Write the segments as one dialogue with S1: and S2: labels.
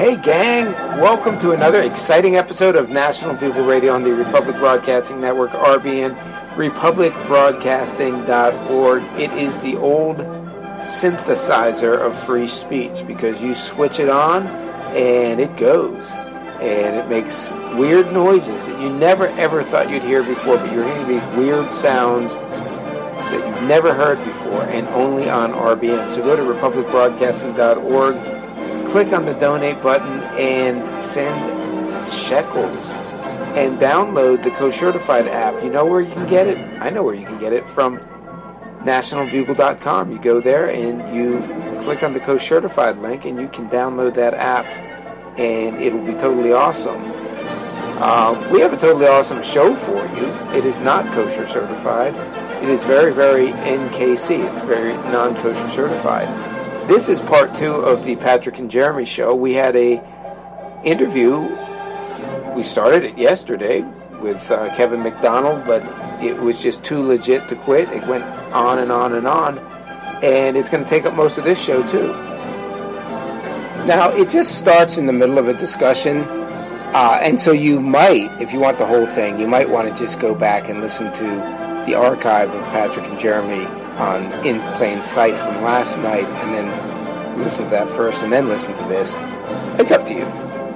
S1: Hey gang, welcome to another exciting episode of National Bugle Radio on the Republic Broadcasting Network, RBN, republicbroadcasting.org. It is the old synthesizer of free speech because you switch it on and it goes. And it makes weird noises that you never ever thought you'd hear before, but you're hearing these weird sounds that you've never heard before and only on RBN. So go to republicbroadcasting.org. Click on the donate button and send shekels and download the Co-Certified app. You know where you can get it? I know where you can get it, from nationalbugle.com. You go there and you click on the Co-Certified link and you can download that app and it'll be totally awesome. We have a totally awesome show for you. It is not kosher certified. It is very, very NKC. It's very non-kosher certified. This is part 2 of the Patrick and Jeremy show. We had a interview. We started it yesterday with Kevin McDonald, but it was just too legit to quit. It went on and on and on, and it's going to take up most of this show too. Now, it just starts in the middle of a discussion, and so you might, if you want the whole thing, you might want to just go back and listen to the archive of Patrick and Jeremy on In Plain Sight from last night, and then listen to that first, and then listen to this. It's up to you.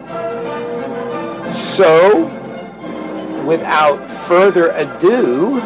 S1: So, without further ado,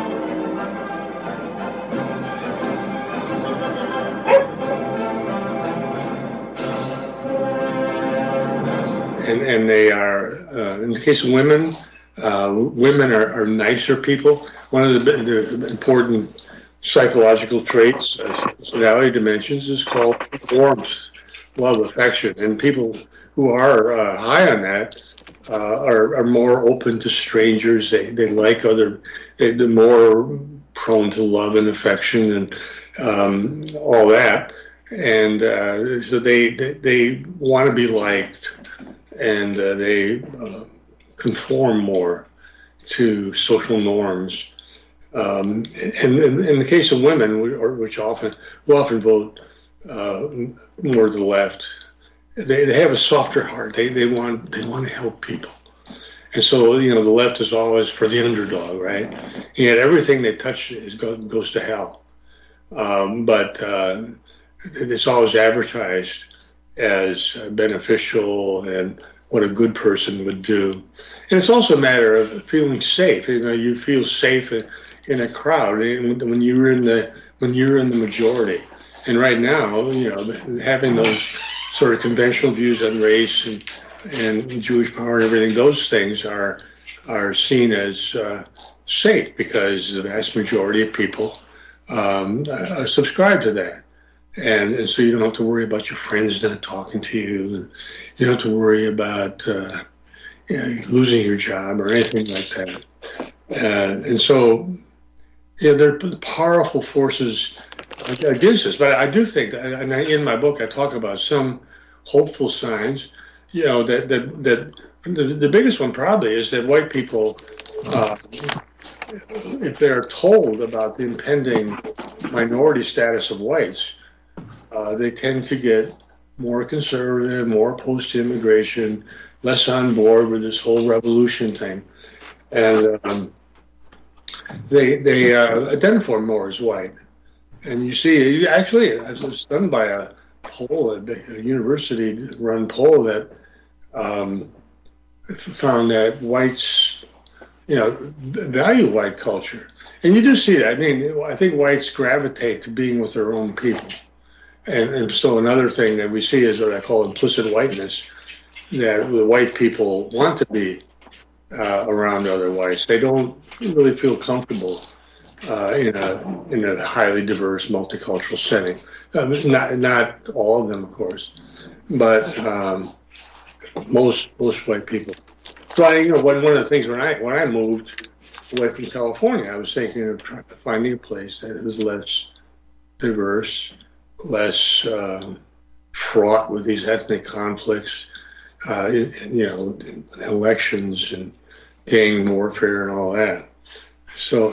S2: and they are, in the case of women, women are nicer people. One of the important psychological traits, personality dimensions, is called warmth, love, affection. And people who are high on that are more open to strangers. They like they're more prone to love and affection and all that. And so they want to be liked, and they conform more to social norms. And in the case of women, which often vote more to the left, they have a softer heart. They want to help people, and so the left is always for the underdog, right? And yet everything they touch goes to hell. But it's always advertised as beneficial and what a good person would do. And it's also a matter of feeling safe. You feel safe in a crowd when you're in the majority. And right now, having those sort of conventional views on race and Jewish power and everything, those things are seen as safe because the vast majority of people subscribe to that. And so you don't have to worry about your friends not talking to you. You don't have to worry about losing your job or anything like that. And so, there are powerful forces against us. But I do think, and in my book I talk about some hopeful signs. That the biggest one probably is that white people, if they're told about the impending minority status of whites, they tend to get more conservative, more post-immigration, less on board with this whole revolution thing, and they identify more as white. And you see, actually, I was stunned by a poll, a university-run poll that found that whites, value white culture, and you do see that. I mean, I think whites gravitate to being with their own people. And so another thing that we see is what I call implicit whiteness, that the white people want to be around other whites. They don't really feel comfortable in a highly diverse, multicultural setting. Not all of them, of course, but most white people. So one of the things when I moved away from California, I was thinking of finding a place that was less diverse, less fraught with these ethnic conflicts, elections and gang warfare and all that. So,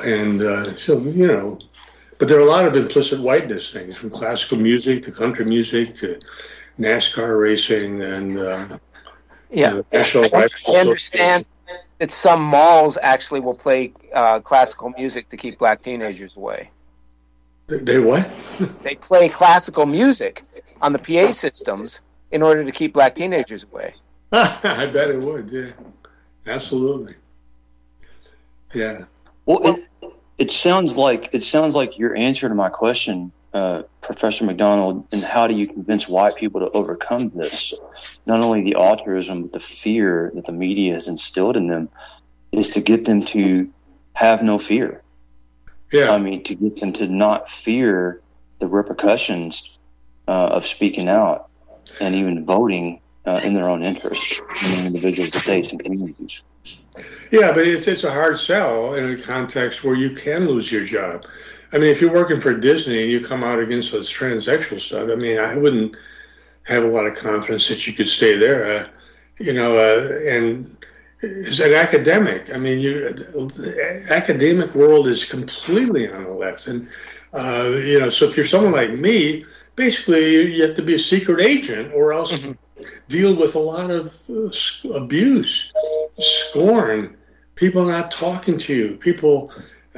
S2: but there are a lot of implicit whiteness things, from classical music to country music to NASCAR racing and
S1: Yeah,
S2: National Rifle
S1: I understand that some malls actually will play classical music to keep black teenagers away.
S2: They what?
S1: They play classical music on the PA systems in order to keep black teenagers away.
S2: I bet it would. Yeah, absolutely. Yeah.
S3: Well, it sounds like your answer to my question, Professor McDonald, and how do you convince white people to overcome this? Not only the altruism, but the fear that the media has instilled in them, is to get them to have no fear.
S2: Yeah.
S3: I mean, to get them to not fear the repercussions of speaking out and even voting in their own interest in individual states and communities.
S2: Yeah, but it's a hard sell in a context where you can lose your job. I mean, if you're working for Disney and you come out against those transsexual stuff, I mean, I wouldn't have a lot of confidence that you could stay there. And as an academic, I mean, the academic world is completely on the left. And, so if you're someone like me, basically you have to be a secret agent or else deal with a lot of abuse, scorn, people not talking to you, people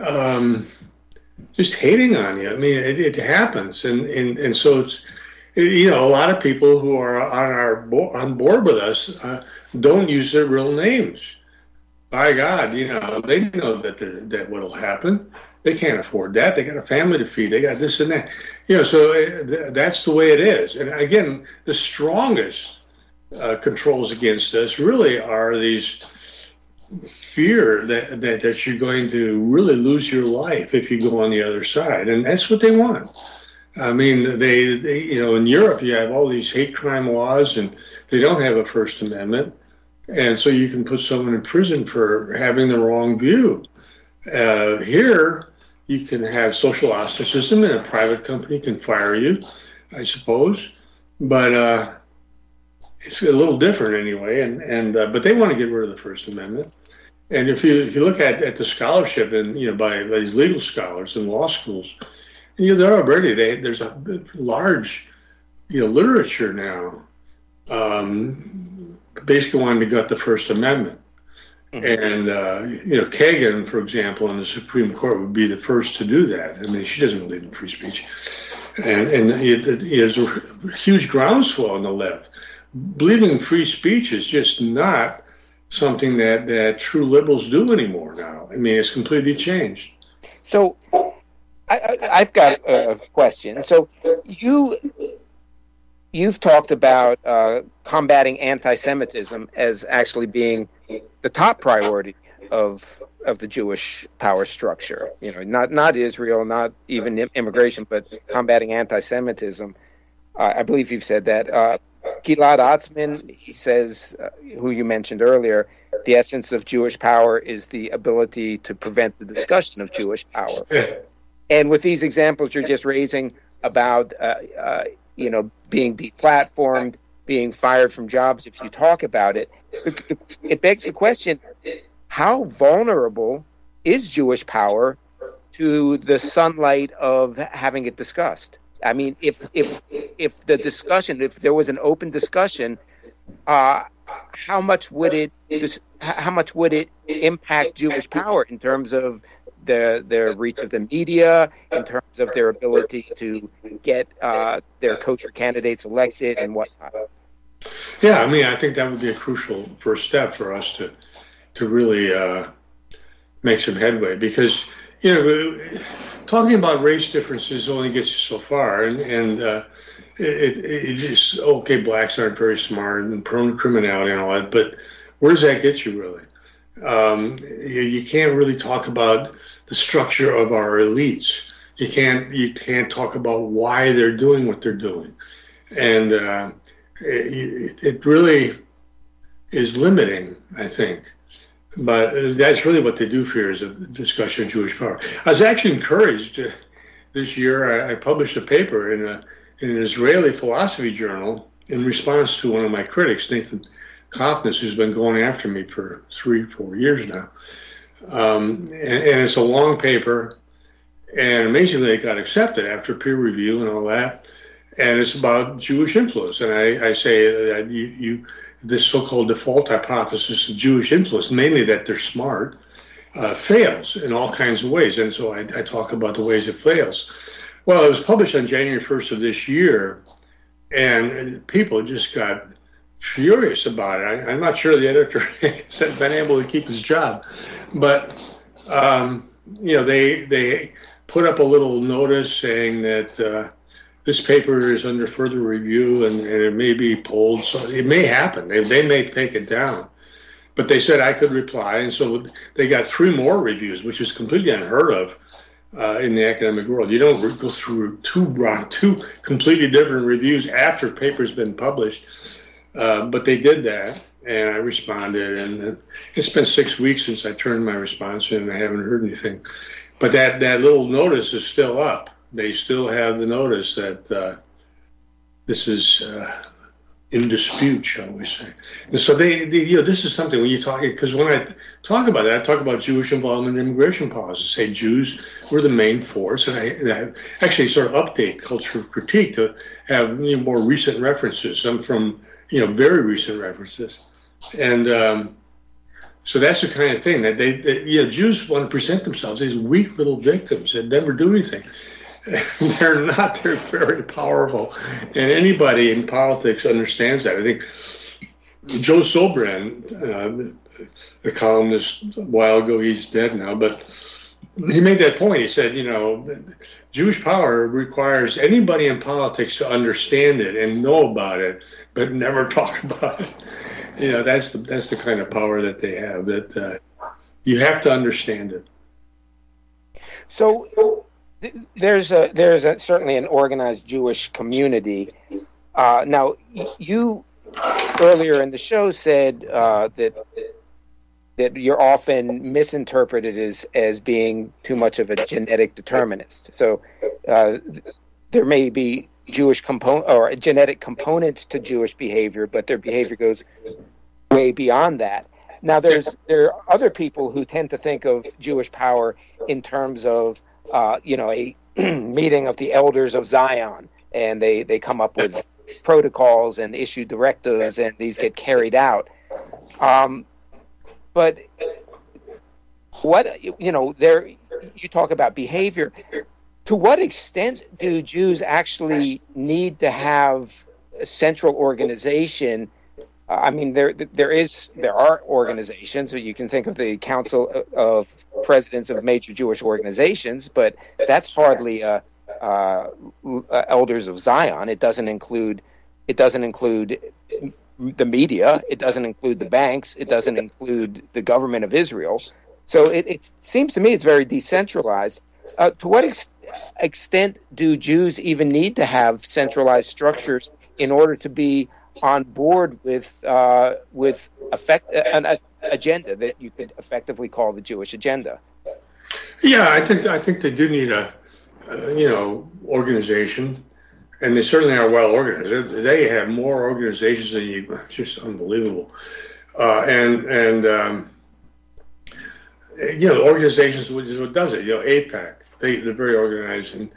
S2: just hating on you. I mean, it happens. And so it's, a lot of people who are on board with us don't use their real names. By God, they know that what'll happen. They can't afford that. They got a family to feed. They got this and that. So that's the way it is. And again, the strongest controls against us really are these fear that you're going to really lose your life if you go on the other side. And that's what they want. I mean, they in Europe, you have all these hate crime laws, and they don't have a First Amendment. And so you can put someone in prison for having the wrong view. Here, you can have social ostracism, and a private company can fire you, I suppose. But it's a little different anyway. But they want to get rid of the First Amendment. And if you look at the scholarship and by these legal scholars in law schools, they're already there's a large literature now basically wanting to gut the First Amendment. And Kagan, for example, in the Supreme Court would be the first to do that. I mean, she doesn't believe in free speech, and there's a huge groundswell on the left. Believing in free speech is just not something that true liberals do anymore now. I mean, it's completely changed.
S1: So I've got a question. So you've talked about combating anti-Semitism as actually being the top priority of the Jewish power structure. Not Israel, not even immigration, but combating anti-Semitism. I believe you've said that. Gilad Atzmon, he says, who you mentioned earlier, the essence of Jewish power is the ability to prevent the discussion of Jewish power. And with these examples you're just raising about, being deplatformed, being fired from jobs if you talk about it, it begs the question, how vulnerable is Jewish power to the sunlight of having it discussed? I mean, if the discussion, if there was an open discussion, how much would it impact Jewish power in terms of their reach of the media, in terms of their ability to get their kosher candidates elected and whatnot?
S2: Yeah, I mean, I think that would be a crucial first step for us to really make some headway, because talking about race differences only gets you so far, and it just, okay, blacks aren't very smart and prone to criminality and all that, but where does that get you really? You can't really talk about the structure of our elites. You can't talk about why they're doing what they're doing, and it really is limiting, I think. But that's really what they do fear, is a discussion of Jewish power. I was actually encouraged this year. I published a paper in an Israeli philosophy journal in response to one of my critics, Nathan Kofnas, who's been going after me for 3-4 years now. And it's a long paper, and amazingly it got accepted after peer review and all that. And it's about Jewish influence. And I say that this so-called default hypothesis of Jewish influence, mainly that they're smart, fails in all kinds of ways. And so I talk about the ways it fails. Well, it was published on January 1st of this year, and people just got furious about it. I'm not sure the editor has been able to keep his job, but they put up a little notice saying that this paper is under further review and it may be pulled. So it may happen. They may take it down. But they said I could reply, and so they got 3 more reviews, which is completely unheard of in the academic world. You don't go through two completely different reviews after the paper's been published. But they did that, and I responded, and it's been 6 weeks since I turned my response in, and I haven't heard anything. But that little notice is still up. They still have the notice that this is in dispute, shall we say. And so this is something when you talk, because when I talk about it, I talk about Jewish involvement in immigration policy, say Jews were the main force, and I actually sort of update cultural critique to have more recent references, some from very recent references. And so that's the kind of thing that they Jews want to present themselves as weak little victims that never do anything. They're not. They're very powerful. And anybody in politics understands that. I think Joe Sobran, the columnist a while ago, he's dead now, but he made that point. He said, Jewish power requires anybody in politics to understand it and know about it, but never talk about it. That's the kind of power that they have, that you have to understand it.
S1: So there's certainly an organized Jewish community. Now, you earlier in the show said that you're often misinterpreted as being too much of a genetic determinist. So there may be Jewish component or a genetic component to Jewish behavior, but their behavior goes way beyond that. Now, there are other people who tend to think of Jewish power in terms of a meeting of the elders of Zion, and they come up with protocols and issue directives, and these get carried out. But what you talk about behavior. To what extent do Jews actually need to have a central organization? I mean, there are organizations. So you can think of the Council of Presidents of major Jewish organizations, but that's hardly Elders of Zion. It doesn't include the media. It doesn't include the banks. It doesn't include the government of Israel. So it seems to me it's very decentralized. To what extent do Jews even need to have centralized structures in order to be on board with an agenda that you could effectively call the Jewish agenda?
S2: Yeah, I think they do need a organization, and they certainly are well organized. They have more organizations than you. It's just unbelievable. Organizations, which is what does it. AIPAC, they're very organized, and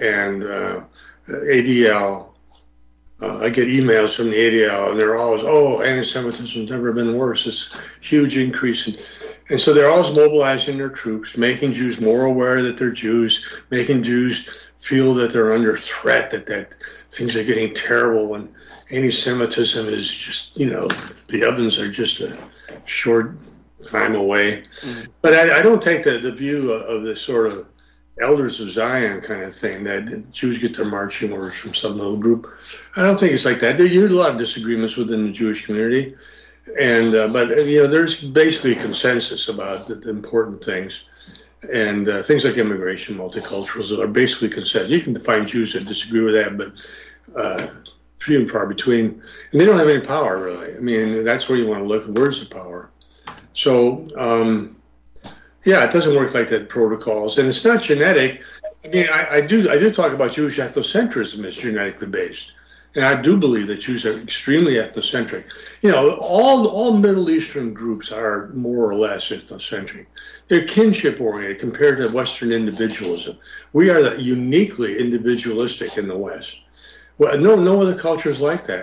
S2: ADL. I get emails from the ADL, and they're always, anti-Semitism's never been worse. It's a huge increase. And so they're always mobilizing their troops, making Jews more aware that they're Jews, making Jews feel that they're under threat, that things are getting terrible, and anti-Semitism is just, the ovens are just a short time away. Mm-hmm. But I don't take the view of this sort of Elders of Zion kind of thing, that the Jews get their marching orders from some little group. I don't think it's like that. There's a lot of disagreements within the Jewish community, but there's basically consensus about the important things, and things like immigration, multiculturalism are basically consensus. You can find Jews that disagree with that, but few and far between, and they don't have any power really. I mean, that's where you want to look. Where's the power? So. Yeah, it doesn't work like that. Protocols, and it's not genetic. I mean, I do talk about Jewish ethnocentrism as genetically based, and I do believe that Jews are extremely ethnocentric. All Middle Eastern groups are more or less ethnocentric. They're kinship oriented compared to Western individualism. We are uniquely individualistic in the West. Well, no other culture is like that.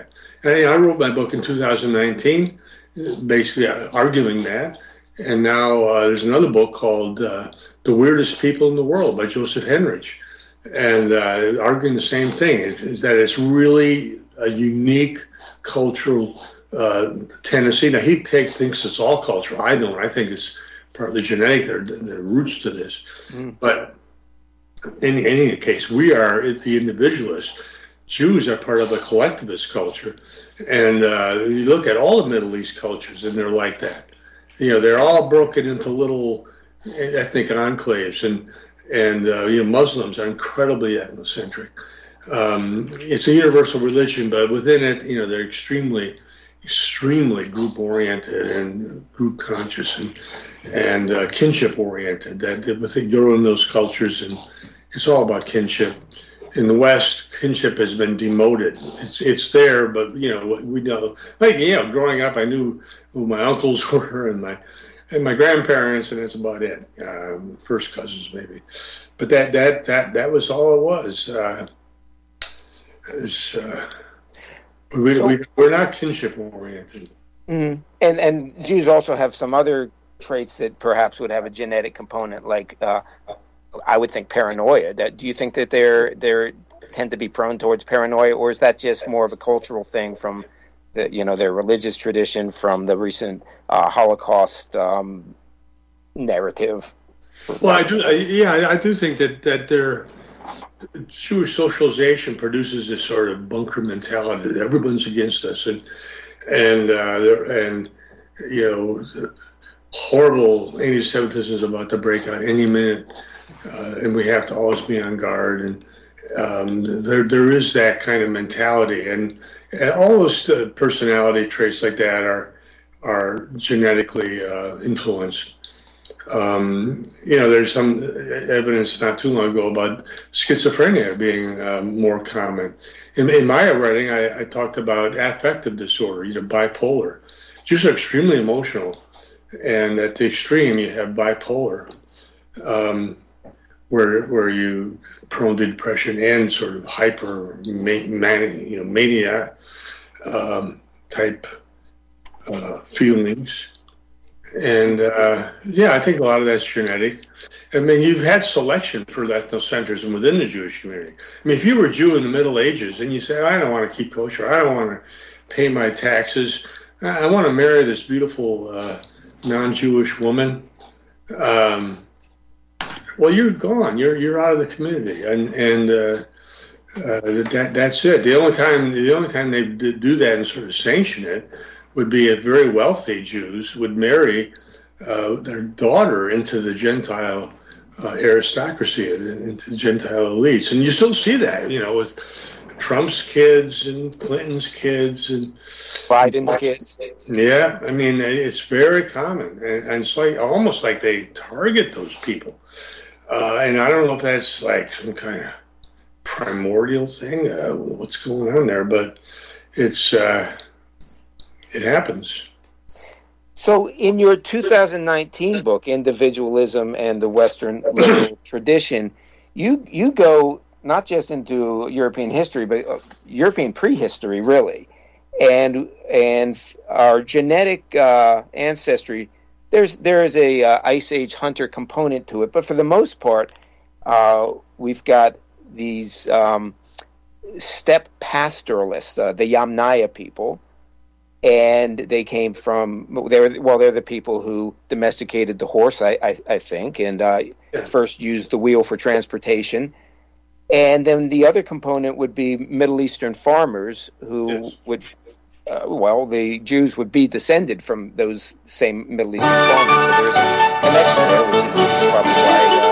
S2: And I wrote my book in 2019, basically arguing that. And now there's another book called The Weirdest People in the World by Joseph Henrich. And arguing the same thing, is that it's really a unique cultural tendency. Now, he thinks it's all cultural. I don't. I think it's partly genetic. There are roots to this. But in any case, we are the individualists. Jews are part of a collectivist culture. And you look at all the Middle East cultures, and they're like that. They're all broken into little ethnic enclaves, and Muslims are incredibly ethnocentric. It's a universal religion, but within it, they're extremely group oriented and group conscious and kinship oriented. That they grow in those cultures, and it's all about kinship. In the West, kinship has been demoted. It's there, but we know, growing up, I knew who my uncles were and my grandparents, and that's about it. First cousins, maybe, but that was all it was. We're not kinship oriented.
S1: Mm-hmm. And Jews also have some other traits that perhaps would have a genetic component, like I would think paranoia. Do you think that they tend to be prone towards paranoia, or is that just more of a cultural thing from their religious tradition, from the recent Holocaust narrative?
S2: Well, I do think that their Jewish socialization produces this sort of bunker mentality that everyone's against us, and horrible anti-Semitism is about to break out any minute, and we have to always be on guard. And there is that kind of mentality, and all those personality traits like that are genetically influenced. There's some evidence not too long ago about schizophrenia being more common. In my writing, I talked about affective disorder, bipolar. Jews are extremely emotional, and at the extreme, you have bipolar, where you prone to depression and sort of hyper mania type feelings. And I think a lot of that's genetic. I mean, you've had selection for ethnocentrism within the Jewish community. I mean, if you were a Jew in the Middle Ages and you say, I don't want to keep kosher, I don't want to pay my taxes, I want to marry this beautiful non-Jewish woman, well, you're gone. You're out of the community, and that's it. The only time they do that and sort of sanction it would be if very wealthy Jews would marry their daughter into the Gentile aristocracy, into the Gentile elites. And you still see that, with Trump's kids and Clinton's kids and
S1: Biden's kids.
S2: Yeah, I mean, it's very common. And it's almost like they target those people. And I don't know if that's like some kind of primordial thing, what's going on there, but it happens.
S1: So in your 2019 book, Individualism and the Western Liberal Tradition, you go not just into European history, but European prehistory, really. And our genetic ancestry, there is a Ice Age hunter component to it, but for the most part, we've got these steppe pastoralists, the Yamnaya people, and they came from they're the people who domesticated the horse, I think, and first used the wheel for transportation. And then the other component would be Middle Eastern farmers who would. The Jews would be descended from those same Middle Eastern farmers. So there's a connection there, which is probably why.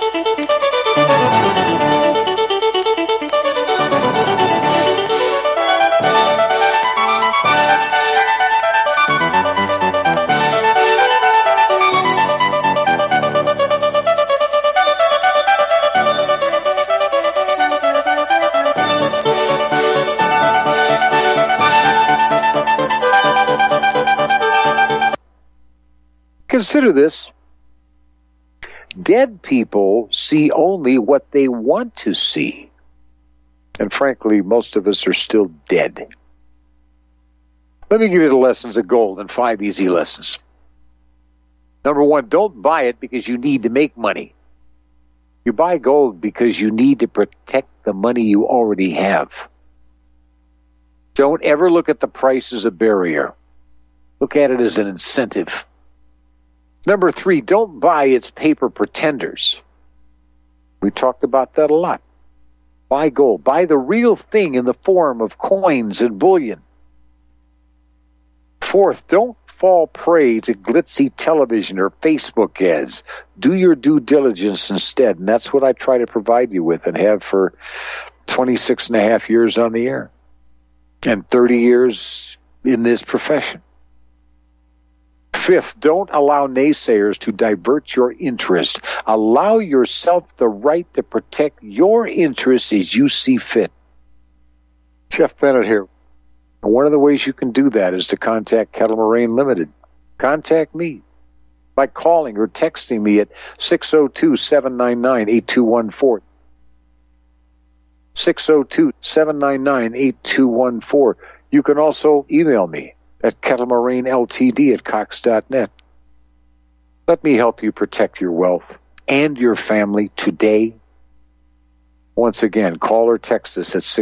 S4: Consider this. Dead people see only what they want to see. And frankly, most of us are still dead. Let me give you the lessons of gold in 5 easy lessons. Number 1, don't buy it because you need to make money. You buy gold because you need to protect the money you already have. Don't ever look at the price as a barrier. Look at it as an incentive. Number 3, don't buy its paper pretenders. We talked about that a lot. Buy gold. Buy the real thing in the form of coins and bullion. 4th, don't fall prey to glitzy television or Facebook ads. Do your due diligence instead, and that's what I try to provide you with and have for 26 and a half years on the air and 30 years in this profession. 5th, don't allow naysayers to divert your interest. Allow yourself the right to protect your interests as you see fit. Jeff Bennett here. One of the ways you can do that is to contact Kettle Moraine Limited. Contact me by calling or texting me at 602-799-8214. 602-799-8214. You can also email me at kettlemaraineltd@cox.net. Let me help you protect your wealth and your family today. Once again, call or text us at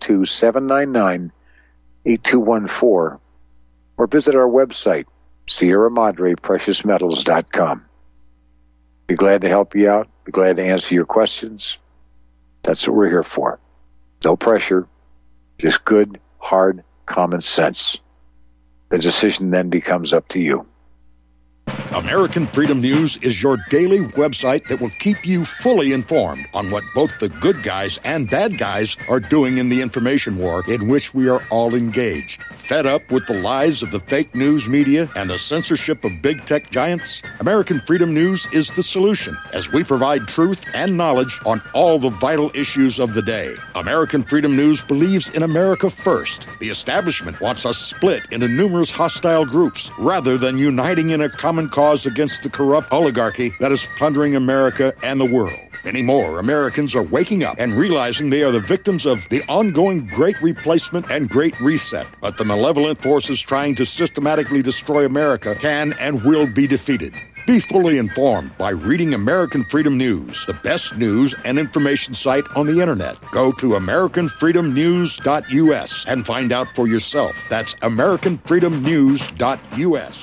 S4: 602-799-8214 or visit our website, Sierra Madre PreciousMetals.com. Be glad to help you out. Be glad to answer your questions. That's what we're here for. No pressure, just good, hard, common sense. The decision then becomes up to you.
S5: American Freedom News is your daily website that will keep you fully informed on what both the good guys and bad guys are doing in the information war in which we are all engaged. Fed up with the lies of the fake news media and the censorship of big tech giants? American Freedom News is the solution, as we provide truth and knowledge on all the vital issues of the day. American Freedom News believes in America first. The establishment wants us split into numerous hostile groups rather than uniting in a common cause against the corrupt oligarchy that is plundering America and the world. Many more Americans are waking up and realizing they are the victims of the ongoing Great Replacement and Great Reset. But the malevolent forces trying to systematically destroy America can and will be defeated. Be fully informed by reading American Freedom News, the best news and information site on the internet. Go to AmericanFreedomNews.us and find out for yourself. That's AmericanFreedomNews.us.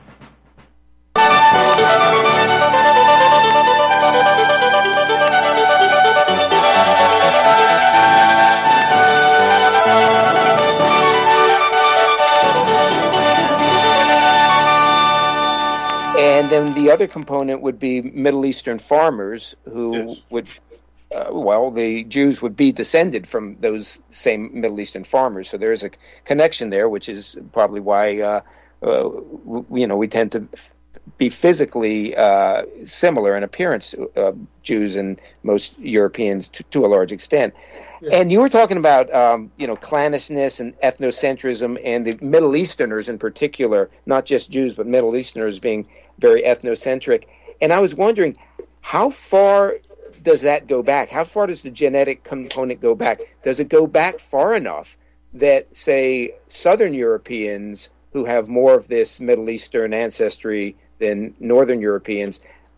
S1: And then the other component would be Middle Eastern farmers who would, the Jews would be descended from those same Middle Eastern farmers. So there is a connection there, which is probably why, we tend to be physically similar in appearance, Jews and most Europeans to a large extent. Yeah. And you were talking about, clannishness and ethnocentrism, and the Middle Easterners in particular, not just Jews, but Middle Easterners being very ethnocentric. And I was wondering, how far does that go back? How far does the genetic component go back? Does it go back far enough that, say, Southern Europeans who have more of this Middle Eastern ancestry than Northern Europeans,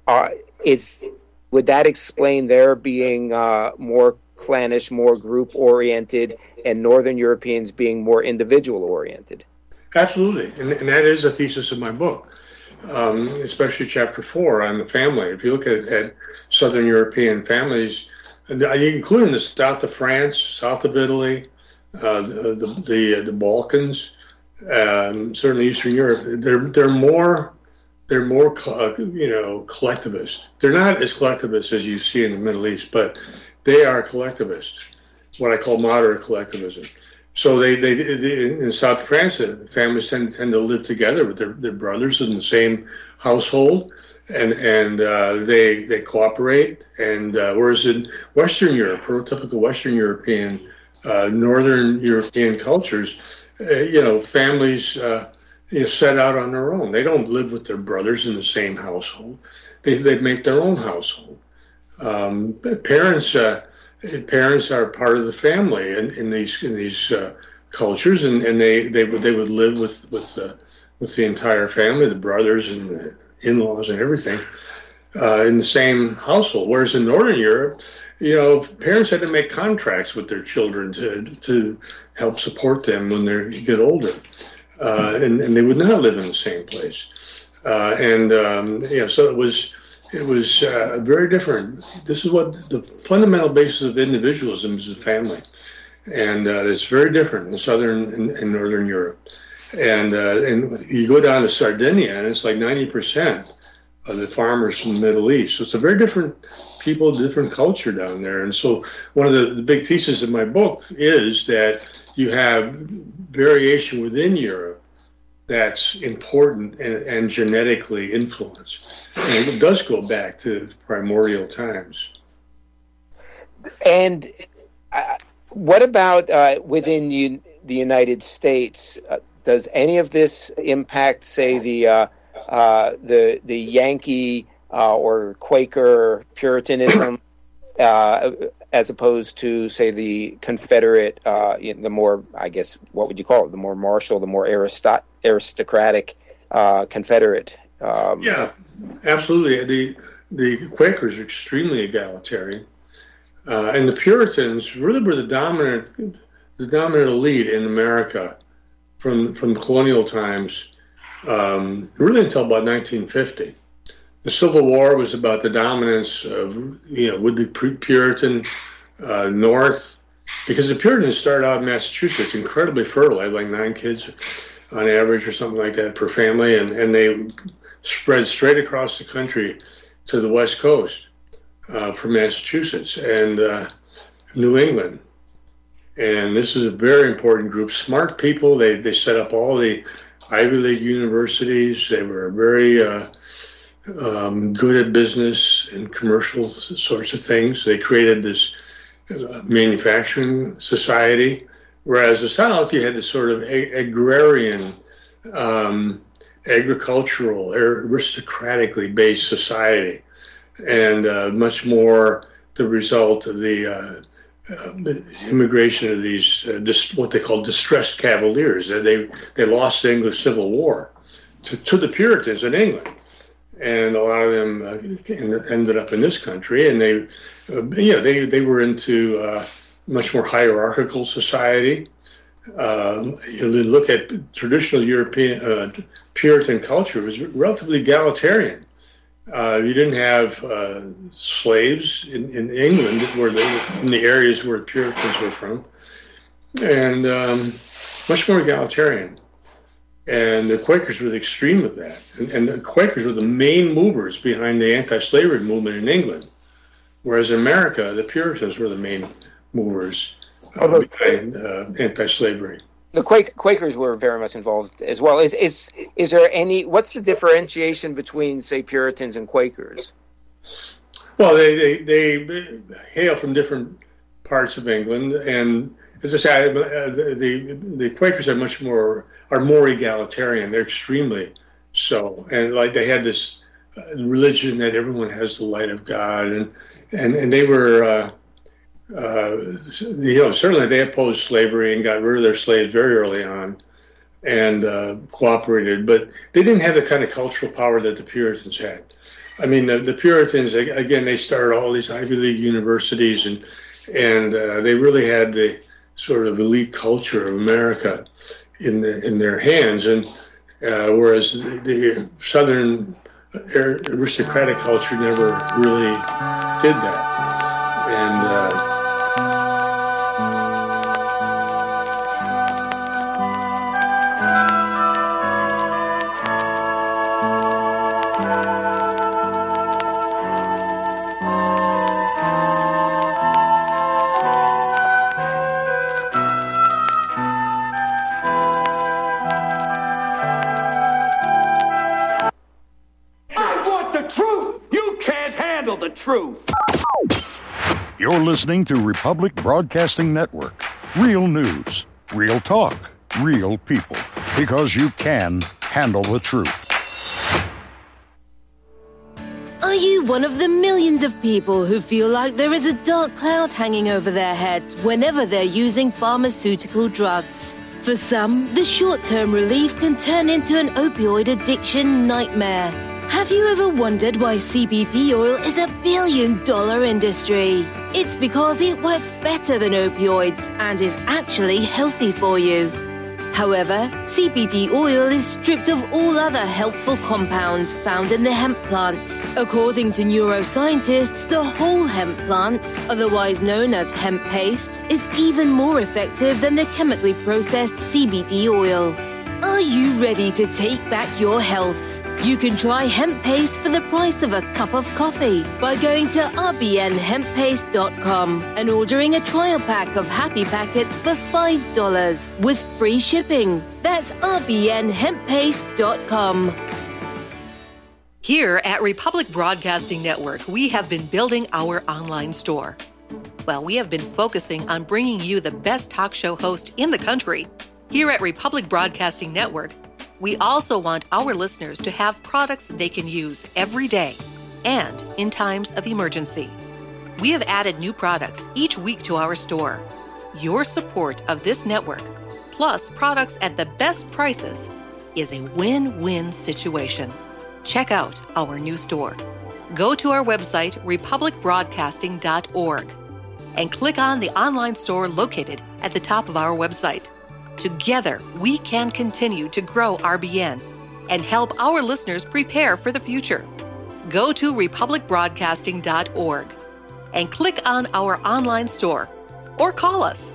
S1: would that explain their being more clannish, more group-oriented, and Northern Europeans being more individual-oriented?
S2: Absolutely, and that is a thesis of my book, especially Chapter 4 on the family. If you look at Southern European families, including the south of France, south of Italy, the Balkans, certainly Eastern Europe, they're more collectivist. They're not as collectivist as you see in the Middle East, but they are collectivists, what I call moderate collectivism. So they in South France, families tend to live together with their brothers in the same household, and they cooperate. And whereas in Western Europe, prototypical Western European, Northern European cultures, families set out on their own. They don't live with their brothers in the same household. They make their own household. Parents are part of the family in these cultures, and they would live with the entire family, the brothers and the in-laws and everything, in the same household. Whereas in Northern Europe, parents had to make contracts with their children to help support them when they get older, and they would not live in the same place. So it was very different. This is what the fundamental basis of individualism is: the family, and it's very different in Southern and Northern Europe. And you go down to Sardinia, and it's like 90% of the farmers from the Middle East. So it's a very different people, different culture down there. And so one of the big theses of my book is that you have variation within Europe that's important and genetically influenced. And it does go back to primordial times.
S1: And what about within the United States? Does any of this impact, say, the Yankee or Quaker Puritanism, as opposed to, say, the Confederate, the more, I guess, what would you call it, the more martial, the more aristocratic Confederate?
S2: Yeah, absolutely. The Quakers are extremely egalitarian, and the Puritans really were the dominant elite in America from colonial times, really until about 1950. The Civil War was about the dominance of, with the Puritan North, because the Puritans started out in Massachusetts incredibly fertile. They had like 9 kids on average or something like that per family, and they spread straight across the country to the West Coast from Massachusetts and New England. And this is a very important group. Smart people. They set up all the Ivy League universities. They were very good at business and commercial sorts of things. They created this manufacturing society, whereas the South, you had this sort of agrarian, agricultural, aristocratically based society, and much more the result of the immigration of these what they call distressed cavaliers. They lost the English Civil War to the Puritans in England, and a lot of them ended up in this country. And they were into much more hierarchical society. You look at traditional European Puritan culture; it was relatively egalitarian. You didn't have slaves in England, in the areas where Puritans were from, and much more egalitarian. And the Quakers were the extreme of that. And the Quakers were the main movers behind the anti-slavery movement in England, whereas in America, the Puritans were the main movers behind anti-slavery.
S1: The Quakers were very much involved as well. Is there any? What's the differentiation between, say, Puritans and Quakers?
S2: Well, they hail from different parts of England, and as I say, the Quakers are more egalitarian. They're extremely so, and like they had this religion that everyone has the light of God, and they were. Certainly they opposed slavery and got rid of their slaves very early on, and cooperated. But they didn't have the kind of cultural power that the Puritans had. I mean, the Puritans, again, they started all these Ivy League universities, and they really had the sort of elite culture of America in their hands. And whereas the Southern aristocratic culture never really did that. And
S6: truth.
S5: You're listening to Republic Broadcasting Network. Real news, real talk, real people. Because you can handle the truth.
S6: Are you one of the millions of people who feel like there is a dark cloud hanging over their heads whenever they're using pharmaceutical drugs? For some, the short-term relief can turn into an opioid addiction nightmare. Have you ever wondered why CBD oil is a billion-dollar industry? It's because it works better than opioids and is actually healthy for you. However, CBD oil is stripped of all other helpful compounds found in the hemp plant. According to neuroscientists, the whole hemp plant, otherwise known as hemp paste, is even more effective than the chemically processed CBD oil. Are you ready to take back your health? You can try hemp paste for the price of a cup of coffee by going to rbnhemppaste.com and ordering a trial pack of Happy Packets for $5 with free shipping. That's rbnhemppaste.com.
S7: Here at Republic Broadcasting Network, we have been building our online store. Well, we have been focusing on bringing you the best talk show host in the country. Here at Republic Broadcasting Network, we also want our listeners to have products they can use every day and in times of emergency. We have added new products each week to our store. Your support of this network, plus products at the best prices, is a win-win situation. Check out our new store. Go to our website, republicbroadcasting.org, and click on the online store located at the top of our website. Together, we can continue to grow RBN and help our listeners prepare for the future. Go to republicbroadcasting.org and click on our online store or call us.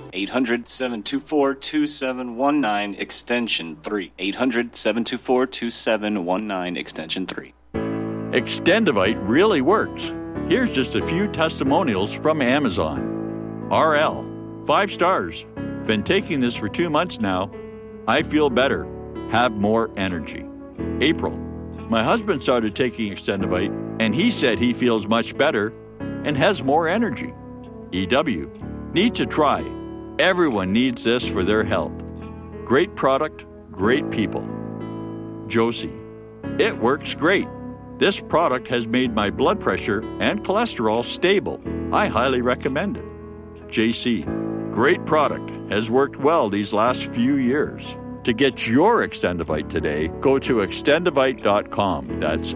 S8: 800-724-2719, extension 3. 800-724-2719, extension 3.
S9: Extendivite really works. Here's just a few testimonials from Amazon. RL, 5 stars. Been taking this for 2 months now. I feel better, have more energy. April, my husband started taking Extendivite, and he said he feels much better and has more energy. EW, need to try. Everyone needs this for their health. Great product, great people. Josie, it works great. This product has made my blood pressure and cholesterol stable. I highly recommend it. JC, great product, has worked well these last few years. To get your Extendivite today, go to extendivite.com. That's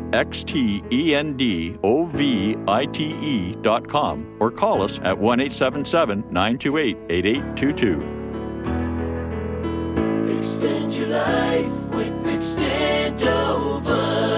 S9: XTENDOVITE.com or call us at 1-877-928-8822.
S10: Extend your life with Extendovite.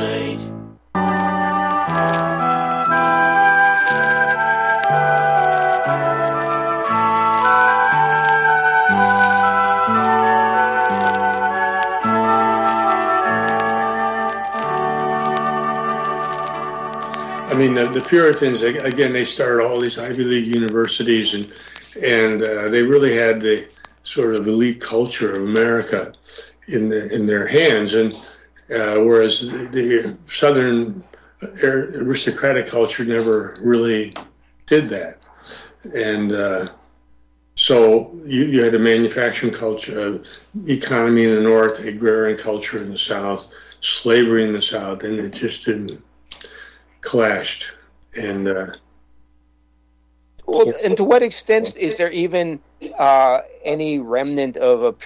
S2: I mean, the Puritans, again, they started all these Ivy League universities, and they really had the sort of elite culture of America in their hands. And whereas the Southern aristocratic culture never really did that. And so you had a manufacturing culture, economy in the North, agrarian culture in the South, slavery in the South, and it just didn't clashed. And
S1: well, and to what extent is there even any remnant of a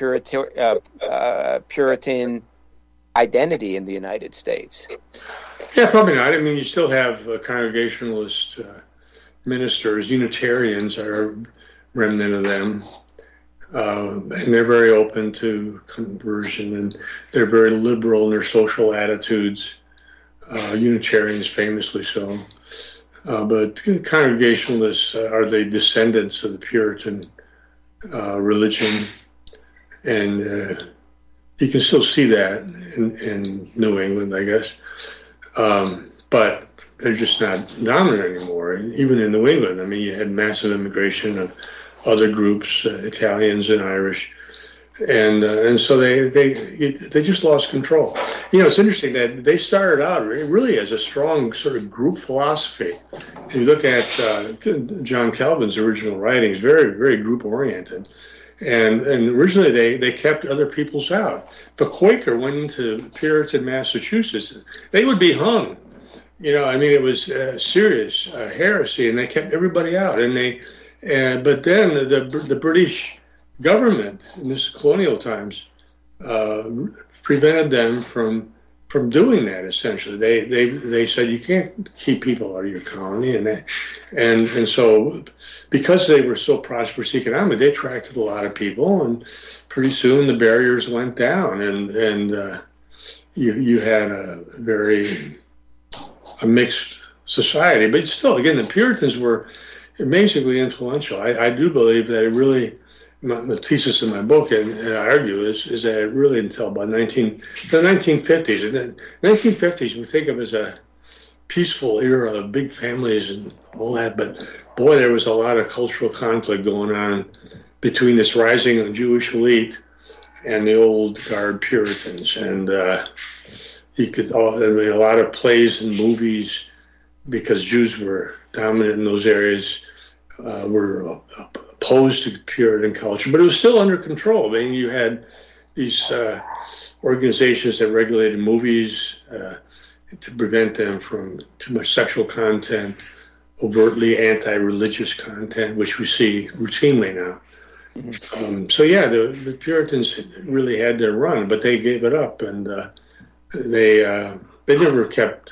S1: Puritan identity in the United States?
S2: Yeah, probably not. I mean, you still have Congregationalist ministers. Unitarians are a remnant of them. And they're very open to conversion, and they're very liberal in their social attitudes. Unitarians famously so. But Congregationalists are the descendants of the Puritan religion, and you can still see that in New England, I guess. But they're just not dominant anymore. Even in New England, I mean, you had massive immigration of other groups, Italians and Irish, and so they just lost control. You know, it's interesting that they started out really as a strong sort of group philosophy. If you look at John Calvin's original writings, very, very group oriented. And originally they kept other people's out. If a Quaker went into Puritan Massachusetts, they would be hung. I mean, it was serious heresy, and they kept everybody out. But then the British government in this colonial times prevented them from doing that. Essentially, they said you can't keep people out of your colony, and so because they were so prosperous economically, they attracted a lot of people, and pretty soon the barriers went down, and you had a mixed society. But still, again, the Puritans were amazingly influential. I do believe that it really, the thesis in my book, and I argue, is that it really until about the 1950s. And the 1950s we think of as a peaceful era of big families and all that, but boy, there was a lot of cultural conflict going on between this rising Jewish elite and the old guard Puritans. And a lot of plays and movies, because Jews were dominant in those areas, were opposed to Puritan culture, but it was still under control. I mean, you had these organizations that regulated movies to prevent them from too much sexual content, overtly anti-religious content, which we see routinely now. So yeah, the Puritans really had their run, but they gave it up, and they never kept,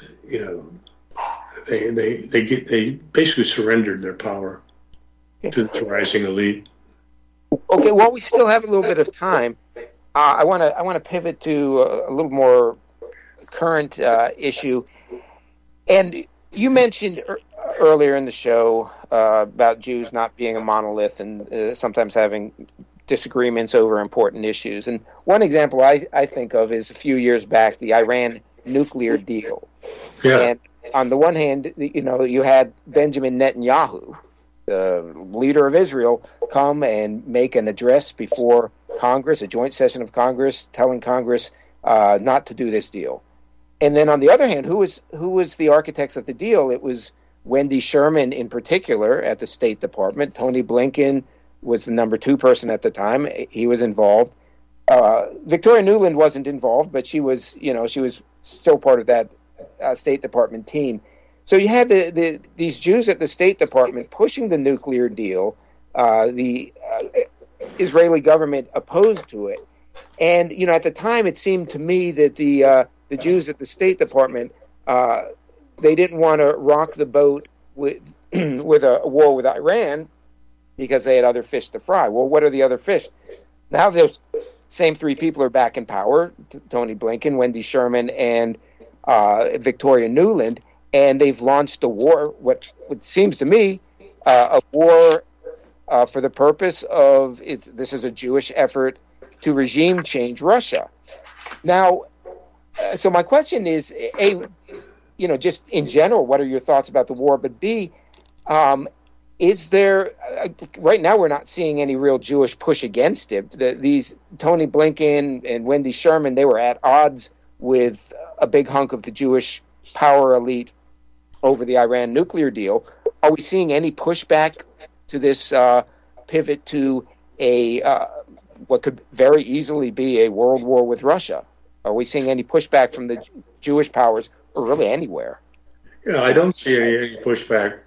S2: they basically surrendered their power to the rising elite.
S1: Okay, well, we still have a little bit of time. I want to pivot to a little more current issue. And you mentioned earlier in the show about Jews not being a monolith and sometimes having disagreements over important issues. And one example I think of is a few years back, the Iran nuclear deal.
S2: Yeah.
S1: And on the one hand, you had Benjamin Netanyahu, the leader of Israel, come and make an address before Congress, a joint session of Congress, telling Congress not to do this deal. And then on the other hand, who was the architects of the deal? It was Wendy Sherman in particular at the State Department. Tony Blinken was the number 2 person at the time. He was involved. Victoria Nuland wasn't involved, but she was still part of that State Department team. So you had these Jews at the State Department pushing the nuclear deal. The Israeli government opposed to it. And, at the time it seemed to me that the Jews at the State Department, they didn't want to rock the boat with a war with Iran because they had other fish to fry. Well, what are the other fish? Now those same 3 people are back in power, Tony Blinken, Wendy Sherman, and Victoria Nuland, and they've launched a war, what seems to me, a war for the purpose of, this is a Jewish effort to regime change Russia. Now, so my question is, A, just in general, what are your thoughts about the war? But B, is there, right now we're not seeing any real Jewish push against it. These Tony Blinken and Wendy Sherman, they were at odds with a big hunk of the Jewish power elite over the Iran nuclear deal. Are we seeing any pushback to this pivot to what could very easily be a world war with Russia? Are we seeing any pushback from the Jewish powers, or really anywhere?
S2: Yeah, I don't see any pushback.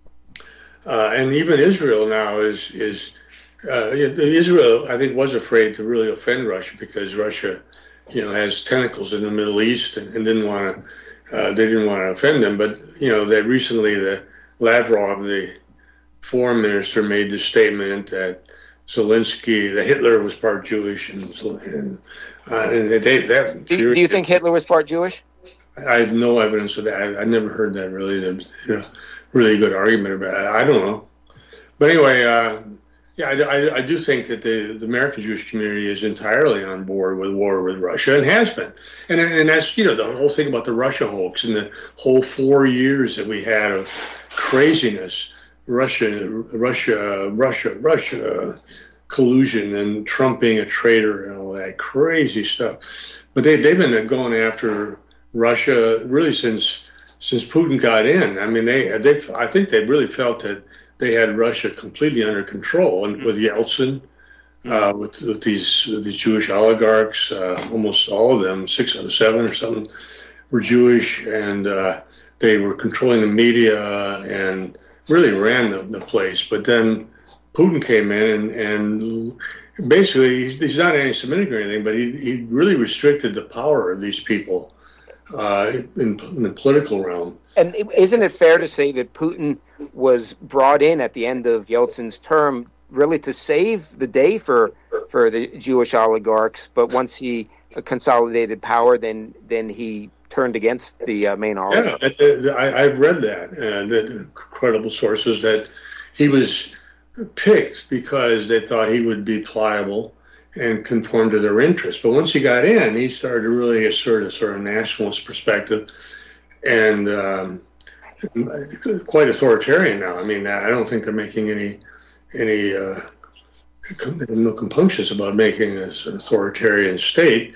S2: And even Israel now is Israel, I think, was afraid to really offend Russia because Russia, has tentacles in the Middle East and didn't want to. They didn't want to offend them. But that recently the Lavrov, the foreign minister, made the statement that that Hitler was part Jewish, and that.
S1: Do you think Hitler was part Jewish?
S2: I have no evidence of that. I never heard that really. Really good argument about it. I don't know, but anyway, I do think that the American Jewish community is entirely on board with war with Russia and has been, and that's the whole thing about the Russia hoax and the whole 4 years that we had of craziness, Russia collusion and Trump being a traitor and all that crazy stuff. But they've been going after Russia really since Putin got in. I mean, I think they really felt that they had Russia completely under control, and with Yeltsin, with these Jewish oligarchs, almost all of them, 6 out of 7 or something, were Jewish, and they were controlling the media and really ran the place. But then Putin came in and basically, he's not anti-Semitic or anything, but he really restricted the power of these people in the political realm.
S1: And isn't it fair to say that Putin was brought in at the end of Yeltsin's term really to save the day for the Jewish oligarchs, but once he consolidated power, then he turned against the main oligarchs?
S2: Yeah, I've read that, and credible sources, that he was picked because they thought he would be pliable and conform to their interests. But once he got in, he started to really assert a sort of nationalist perspective, and quite authoritarian now. I mean, I don't think they're making any no compunctions about making this an authoritarian state.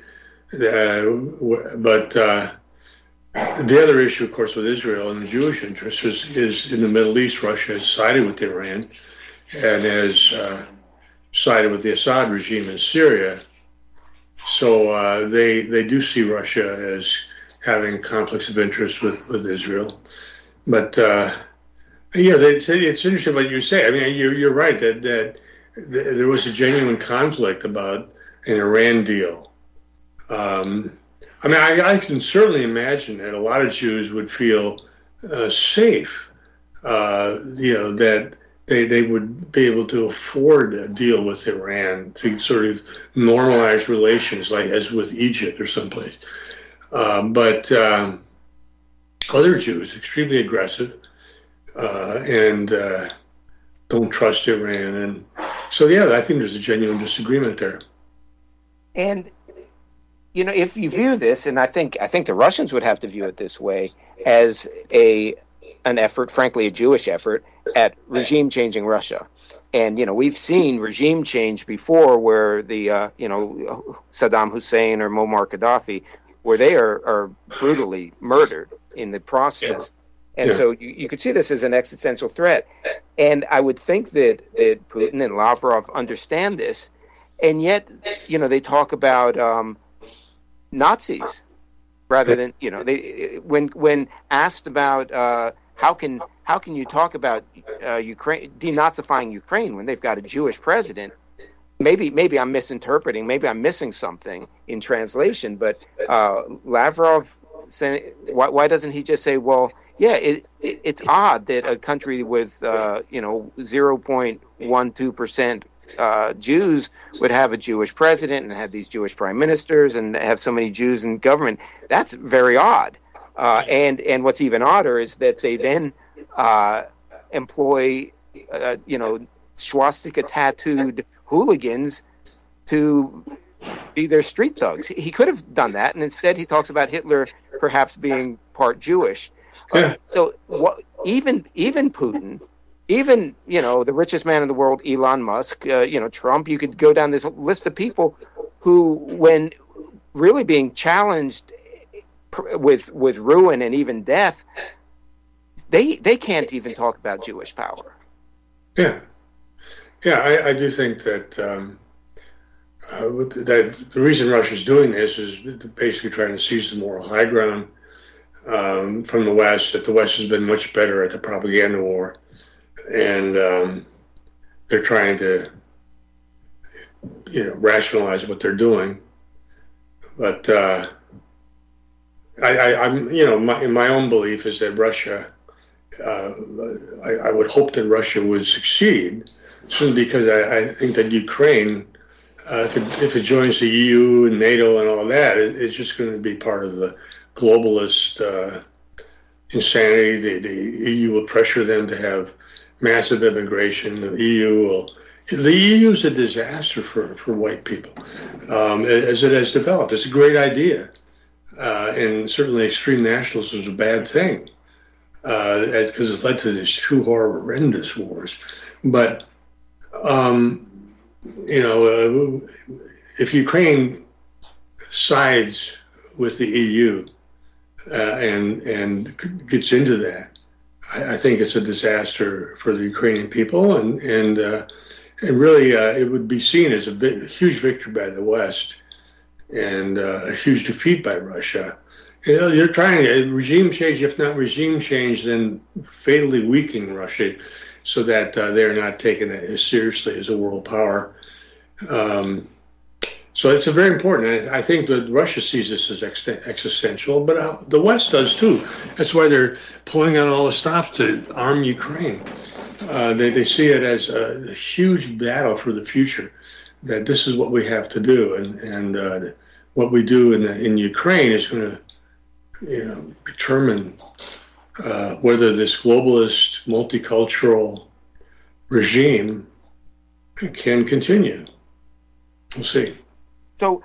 S2: But the other issue, of course, with Israel and the Jewish interests is in the Middle East. Russia has sided with Iran and has sided with the Assad regime in Syria. So they do see Russia as having conflicts of interest with Israel. But it's interesting what you say. I mean, you're right that there was a genuine conflict about an Iran deal. I mean, I can certainly imagine that a lot of Jews would feel safe, that they would be able to afford a deal with Iran to sort of normalize relations, like as with Egypt or someplace. But other Jews, extremely aggressive, and don't trust Iran. And so, I think there's a genuine disagreement there.
S1: And, if you view this, and I think the Russians would have to view it this way, as an effort, frankly, a Jewish effort, at regime changing Russia. And, we've seen regime change before where the, Saddam Hussein or Muammar Gaddafi, where they are brutally murdered in the process. Yeah. And so you could see this as an existential threat. And I would think that Putin and Lavrov understand this. And yet, they talk about Nazis rather than, they when asked about how can you talk about Ukraine, denazifying Ukraine when they've got a Jewish president? Maybe I'm misinterpreting. Maybe I'm missing something in translation. But Lavrov saying, why doesn't he just say, well, yeah, it's odd that a country with 0.12% Jews would have a Jewish president and have these Jewish prime ministers and have so many Jews in government. That's very odd. And what's even odder is that they then employ swastika tattooed hooligans to be their street thugs. He could have done that, and instead he talks about Hitler perhaps being part Jewish. So even Putin, even the richest man in the world, Elon Musk, Trump, you could go down this list of people who, when really being challenged with ruin and even death, they can't even talk about Jewish power.
S2: I do think that that the reason Russia's doing this is basically trying to seize the moral high ground from the West. That the West has been much better at the propaganda war, and they're trying to rationalize what they're doing. But my own belief is that Russia. I would hope that Russia would succeed, simply because I think that Ukraine, if it joins the EU and NATO and all that, it's just going to be part of the globalist insanity. The EU will pressure them to have massive immigration. The EU is a disaster for white people, as it has developed. It's a great idea, and certainly extreme nationalism is a bad thing. Because it's led to these two horrendous wars. But, if Ukraine sides with the EU and gets into that, I think it's a disaster for the Ukrainian people, and really it would be seen as a huge victory by the West and a huge defeat by Russia. You're trying to regime change, if not regime change, then fatally weaken Russia so that they're not taken as seriously as a world power. So it's very important. I think that Russia sees this as existential, but the West does too. That's why they're pulling out all the stops to arm Ukraine. They see it as a huge battle for the future, that this is what we have to do. And what we do in Ukraine is going to determine whether this globalist, multicultural regime can continue. We'll see.
S1: So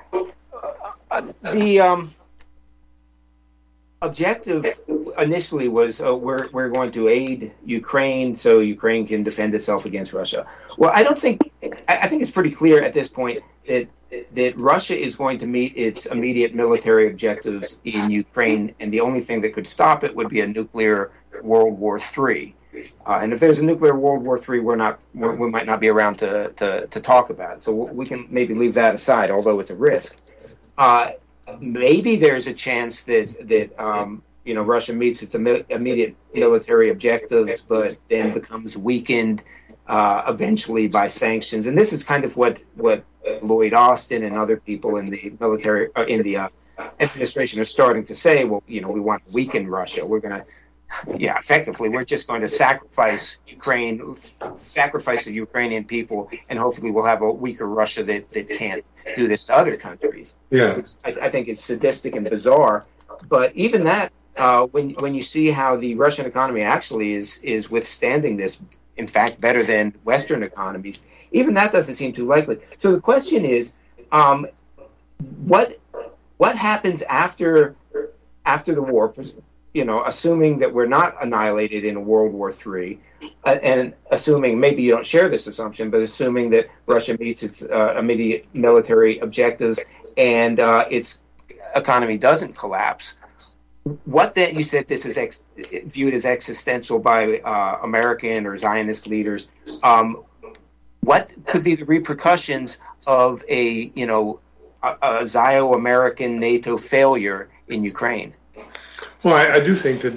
S1: the objective initially was we're going to aid Ukraine so Ukraine can defend itself against Russia. Well, I think it's pretty clear at this point that Russia is going to meet its immediate military objectives in Ukraine, and the only thing that could stop it would be a nuclear World War III. And if there's a nuclear World War III, we might not be around to talk about it. So we can maybe leave that aside, although it's a risk. Maybe there's a chance that Russia meets its immediate military objectives, but then becomes weakened eventually by sanctions. And this is kind of what Lloyd Austin and other people in the military, in the administration, are starting to say. Well, we want to weaken Russia. We're going to. Yeah, effectively, we're just going to sacrifice the Ukrainian people, and hopefully we'll have a weaker Russia that can't do this to other countries.
S2: Yeah,
S1: I think it's sadistic and bizarre. But even that, when you see how the Russian economy actually is withstanding this, in fact, better than Western economies, even that doesn't seem too likely. So the question is, what happens after the war? Assuming that we're not annihilated in World War III, and assuming, maybe you don't share this assumption, but assuming that Russia meets its immediate military objectives and its economy doesn't collapse, what then, you said this is viewed as existential by American or Zionist leaders, what could be the repercussions of a Zio-American NATO failure in Ukraine?
S2: Well, I do think that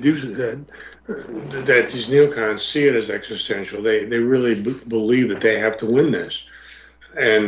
S2: these neocons see it as existential. They really believe that they have to win this, and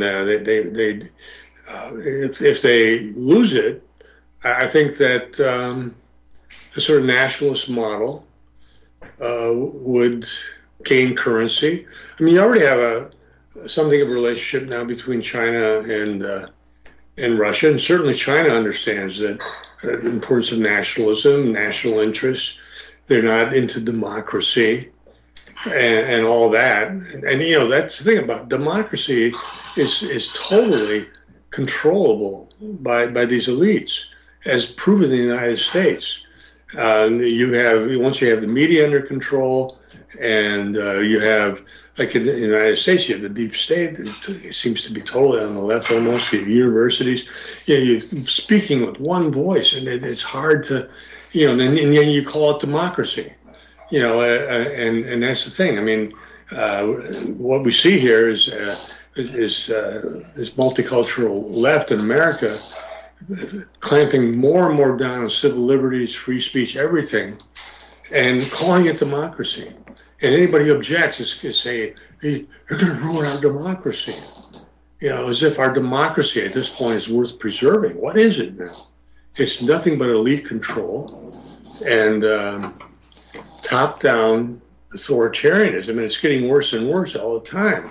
S2: if they lose it, I think that the sort of nationalist model would gain currency. I mean, you already have something of a relationship now between China and Russia, and certainly China understands that. The importance of nationalism, national interests. They're not into democracy and all that. And that's the thing about democracy is totally controllable by these elites, as proven in the United States. Once you have the media under control, and you have, like in the United States, you have the deep state. It seems to be totally on the left almost. You have universities. You're speaking with one voice, and it's hard to, and then you call it democracy. And that's the thing. I mean, what we see here is this multicultural left in America clamping more and more down on civil liberties, free speech, everything, and calling it democracy. And anybody who objects is saying, hey, you're going to ruin our democracy. As if our democracy at this point is worth preserving. What is it now? It's nothing but elite control and top-down authoritarianism, and it's getting worse and worse all the time.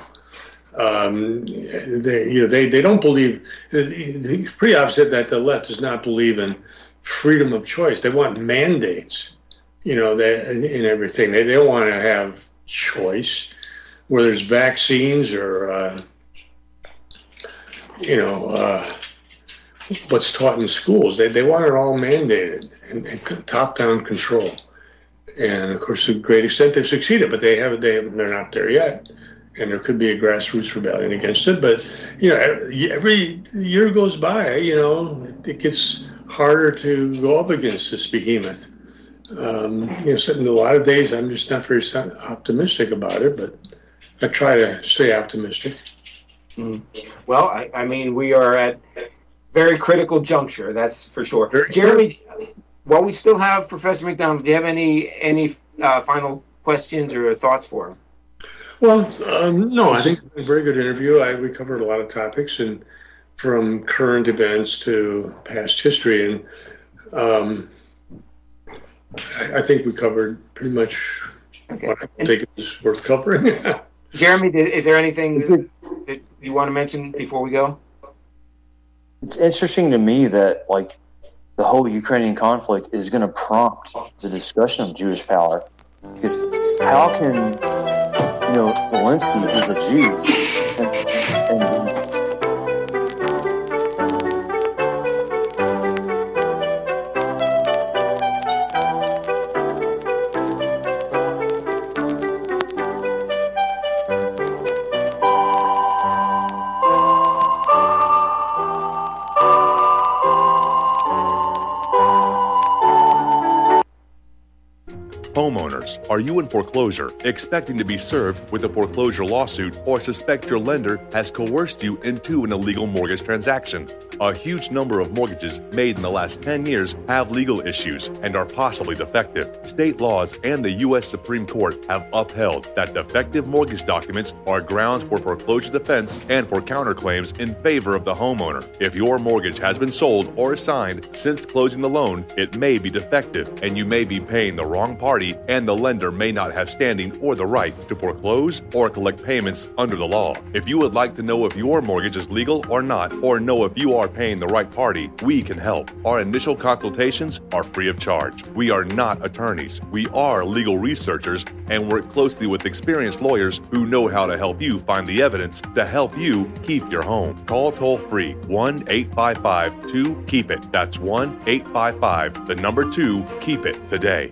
S2: They don't believe. It's pretty obvious that the left does not believe in freedom of choice. They want mandates. In everything. They don't want to have choice, whether it's vaccines or, what's taught in schools. They want it all mandated and top-down control. And, of course, to a great extent, they've succeeded, but they're not there yet. And there could be a grassroots rebellion against it. But, every year goes by, it gets harder to go up against this behemoth. A lot of days I'm just not very optimistic about it, but I try to stay optimistic.
S1: Well, I mean, we are at very critical juncture, that's for sure. Jeremy, while we still have Professor McDonald, do you have any final questions or thoughts for him?
S2: Well, no, I think it was a very good interview. We covered a lot of topics, and from current events to past history, and I think we covered pretty much what I think is worth covering.
S1: Jeremy, is there anything that you want to mention before we go?
S3: It's interesting to me that, like, the whole Ukrainian conflict is going to prompt the discussion of Jewish power. Because how can, Zelensky is a Jew, and
S11: Homeowners, are you in foreclosure, expecting to be served with a foreclosure lawsuit, or suspect your lender has coerced you into an illegal mortgage transaction? A huge number of mortgages made in the last 10 years have legal issues and are possibly defective. State laws and the U.S. Supreme Court have upheld that defective mortgage documents are grounds for foreclosure defense and for counterclaims in favor of the homeowner. If your mortgage has been sold or assigned since closing the loan, it may be defective and you may be paying the wrong party, and the lender may not have standing or the right to foreclose or collect payments under the law. If you would like to know if your mortgage is legal or not, or know if you are paying the right party, we can help. Our initial consultations are free of charge. We are not attorneys. We are legal researchers and work closely with experienced lawyers who know how to help you find the evidence to help you keep your home. Call toll-free 1-855-2-KEEP-IT. That's 1-855-2-KEEP-IT today.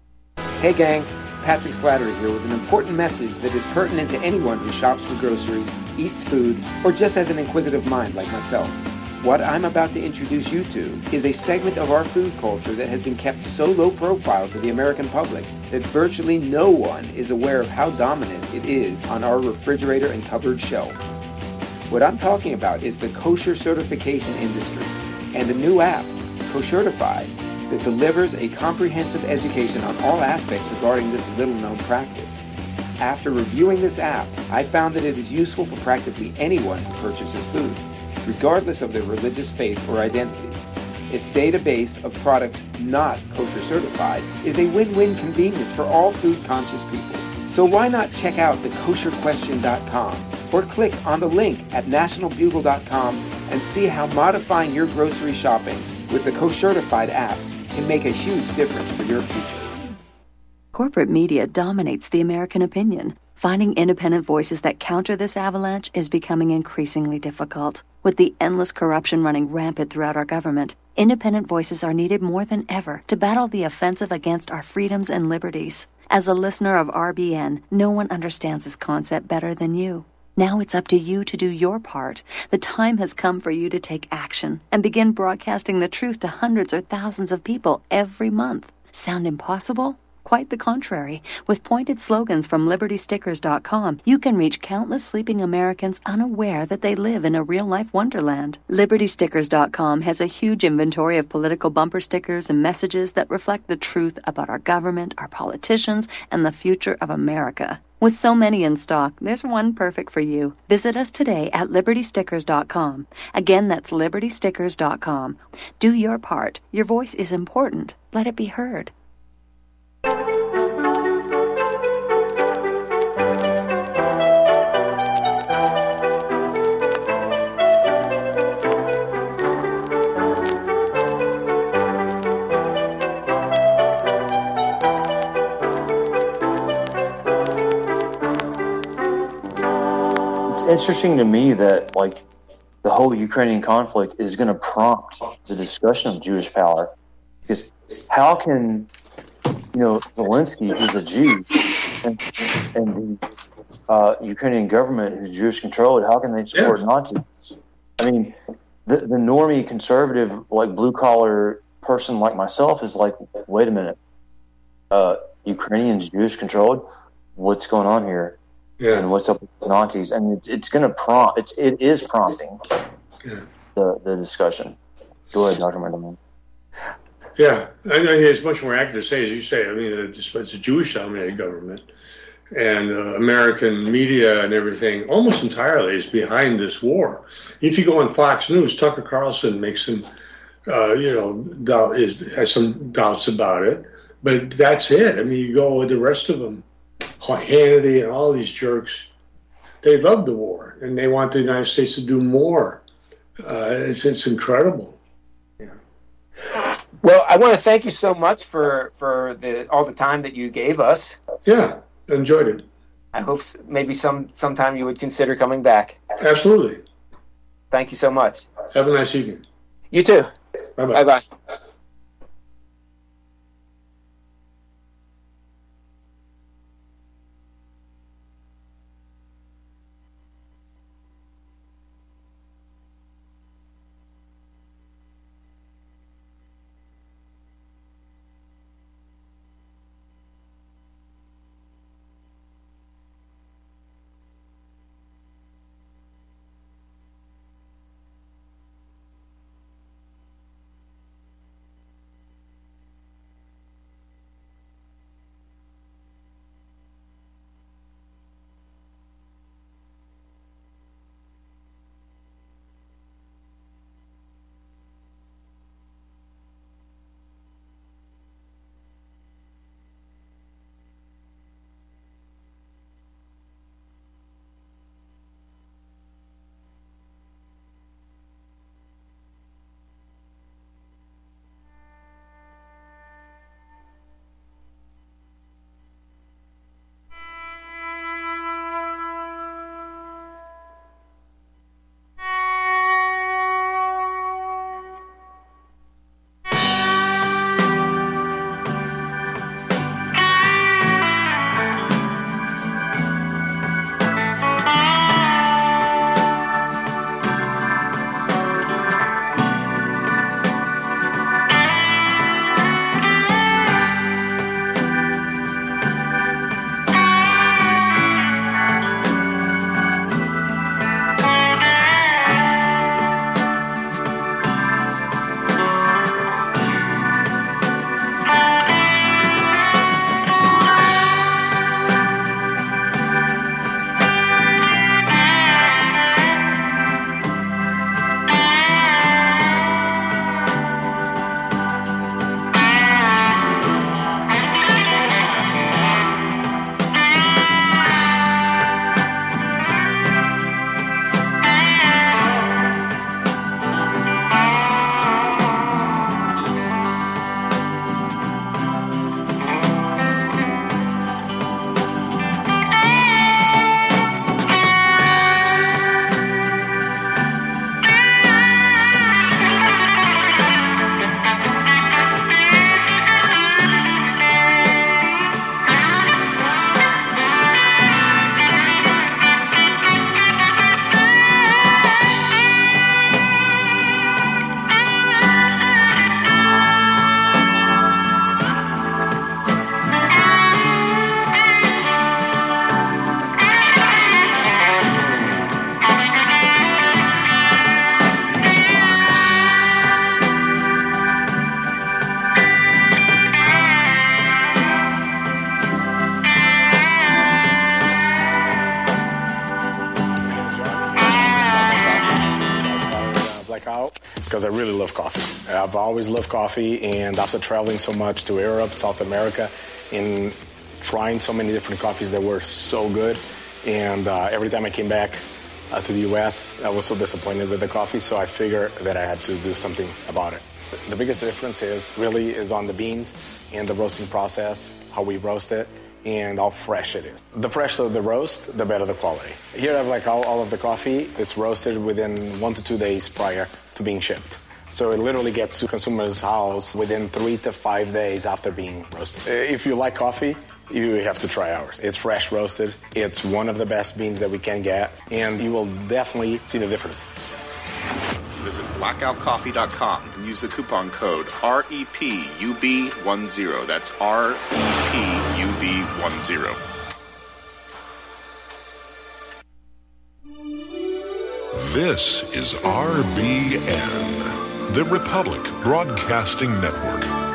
S1: Hey gang, Patrick Slattery here with an important message that is pertinent to anyone who shops for groceries, eats food, or just has an inquisitive mind like myself. What I'm about to introduce you to is a segment of our food culture that has been kept so low profile to the American public that virtually no one is aware of how dominant it is on our refrigerator and cupboard shelves. What I'm talking about is the kosher certification industry and a new app, Koshertified, that delivers a comprehensive education on all aspects regarding this little-known practice. After reviewing this app, I found that it is useful for practically anyone who purchases food, regardless of their religious faith or identity. Its database of products not kosher certified is a win-win convenience for all food-conscious people. So why not check out thekosherquestion.com or click on the link at nationalbugle.com and see how modifying your grocery shopping with the Koshertified app can make a huge difference for your future.
S12: Corporate media dominates the American opinion. Finding independent voices that counter this avalanche is becoming increasingly difficult. With the endless corruption running rampant throughout our government, independent voices are needed more than ever to battle the offensive against our freedoms and liberties. As a listener of RBN, no one understands this concept better than you. Now it's up to you to do your part. The time has come for you to take action and begin broadcasting the truth to hundreds or thousands of people every month. Sound impossible? Quite the contrary. With pointed slogans from LibertyStickers.com, you can reach countless sleeping Americans unaware that they live in a real-life wonderland. LibertyStickers.com has a huge inventory of political bumper stickers and messages that reflect the truth about our government, our politicians, and the future of America. With so many in stock, there's one perfect for you. Visit us today at LibertyStickers.com. Again, that's LibertyStickers.com. Do your part. Your voice is important. Let it be heard.
S3: It's interesting to me that, like, the whole Ukrainian conflict is going to prompt the discussion of Jewish power. Because how can, Zelensky, who's a Jew, and the Ukrainian government, who's Jewish controlled, how can they support Nazis? I mean, the normie conservative, like, blue-collar person like myself is like, wait a minute, Ukrainians Jewish controlled? What's going on here?
S2: Yeah.
S3: And what's up with the Nazis? And it's going to prompt. It is prompting.
S2: Yeah.
S3: the discussion. Go ahead, Dr. McDonald.
S2: Yeah, I think it's much more accurate to say, as you say. I mean, it's a Jewish-dominated government, and American media and everything almost entirely is behind this war. If you go on Fox News, Tucker Carlson makes some, has some doubts about it, but that's it. I mean, you go with the rest of them, Hannity and all these jerks. They love the war, and they want the United States to do more. It's incredible.
S1: Well, I want to thank you so much for all the time that you gave us.
S2: Yeah, enjoyed it.
S1: I hope maybe sometime you would consider coming back.
S2: Absolutely.
S1: Thank you so much.
S2: Have a nice evening.
S1: You too.
S2: Bye-bye.
S1: Bye-bye.
S13: because I really love coffee. I've always loved coffee, and after traveling so much to Europe, South America, and trying so many different coffees that were so good, and every time I came back to the U.S., I was so disappointed with the coffee, so I figured that I had to do something about it. The biggest difference is on the beans and the roasting process, how we roast it, and how fresh it is. The fresher the roast, the better the quality. Here I have like all of the coffee. It's roasted within 1 to 2 days prior to being shipped. So it literally gets to consumer's house within 3 to 5 days after being roasted. If you like coffee, you have to try ours. It's fresh roasted. It's one of the best beans that we can get, and you will definitely see the difference.
S14: Visit blackoutcoffee.com and use the coupon code REPUB10. That's REPUB10.
S15: This is RBN, the Republic Broadcasting Network.